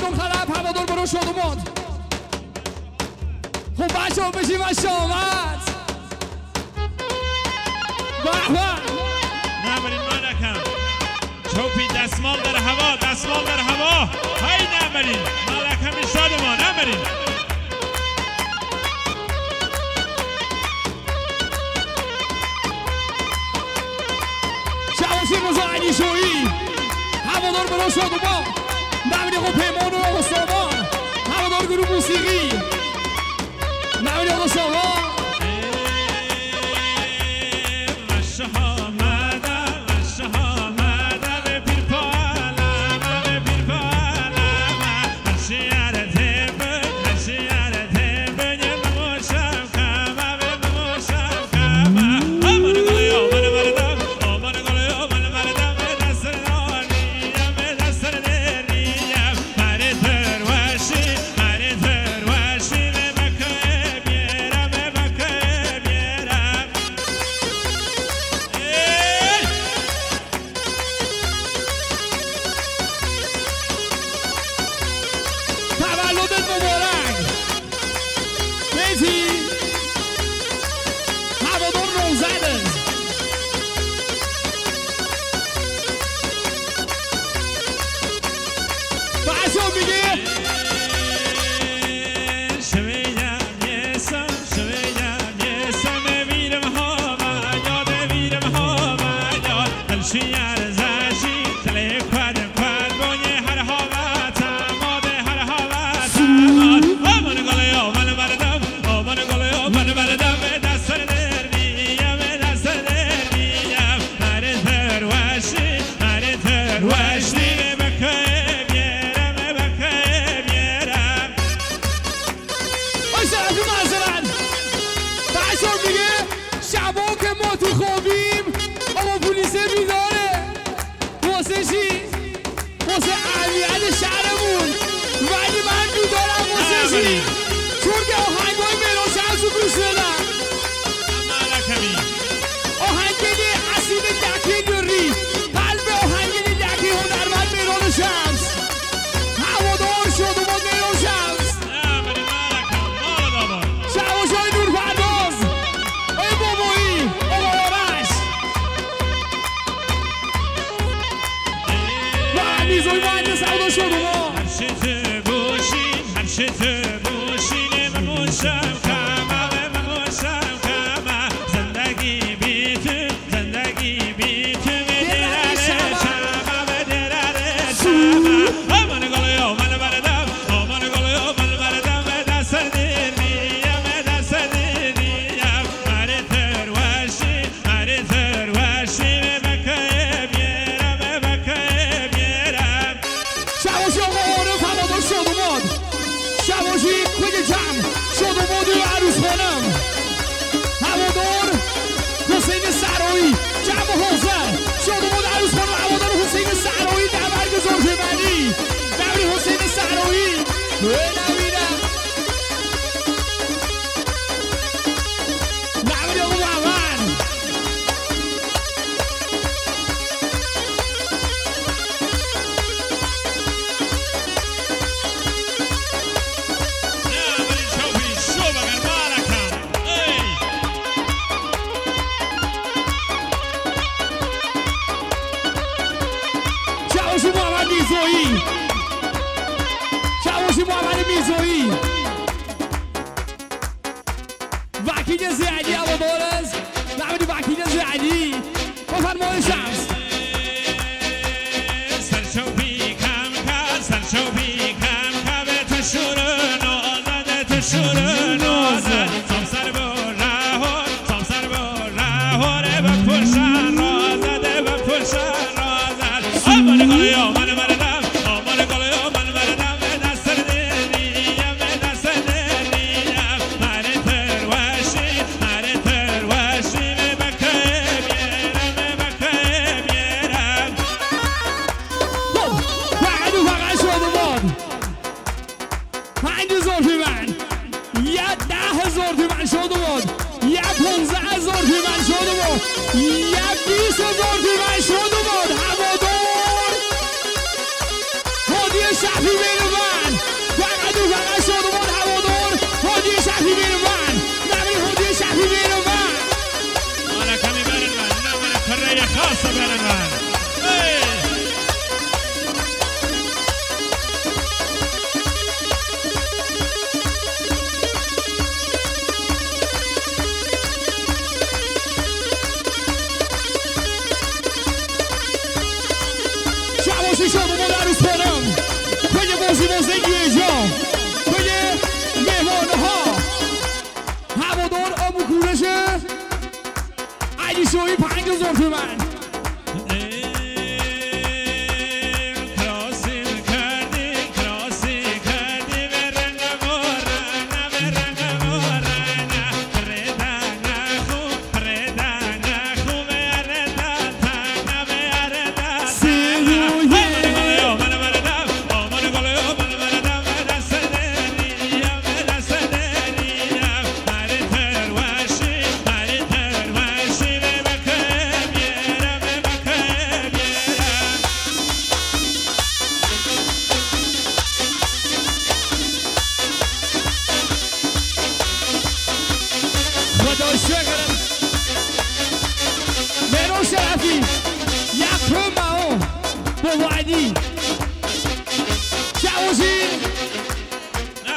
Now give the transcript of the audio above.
شام طلب هوادار برو شادومان. خب بچه ها بشیم و شامت نبرین مالکم چوپی دستمال در هوا دستمال در هوا های نبرین مالکم شادمان نبرین شواشی مزاعدی شویی هوادار برو شادومان. نبرین خب پیمان و آقا سامان هوادار گروه موسیقی نبرین آقا سامان. وکیل زیادی هوادارز نبودی وکیل زیادی بفرمایید شمس سرچوبی کم کن سرچوبی کم کن به تو شروع نازده تو شروع نازده سامسر با رهور با پرشن رازده با پرشن رازده آمان گلیا من بردم آمان گلیا من بردم به دست دنیم به دست دنیم هر تروشی به بکه بیرم فقط شادمان 5000 تومن یه 10,000 تومن شادمان یه 15,000 تومن شادمان یه 20,000 تومن شادمان هوادار هادی شفی بینوان آبو کورشه اگه شوی 5000 تومن مهران شرفی یک پرومه با وعدی